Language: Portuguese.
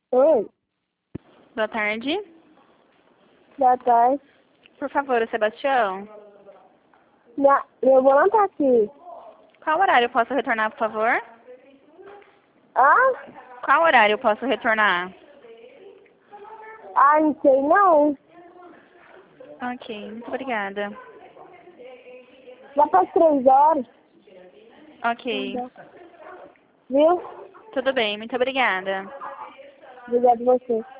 Oi, Boa tarde. boa tarde. Por favor, o Sebastião. Meu avô não tá aqui. Qual horário eu posso retornar, por favor? Ah? Qual horário eu posso retornar? Ah, não sei não. Ok, muito obrigada. Já faz 3 horas. Ok, Viu? tudo bem, muito obrigada. Obrigado a você.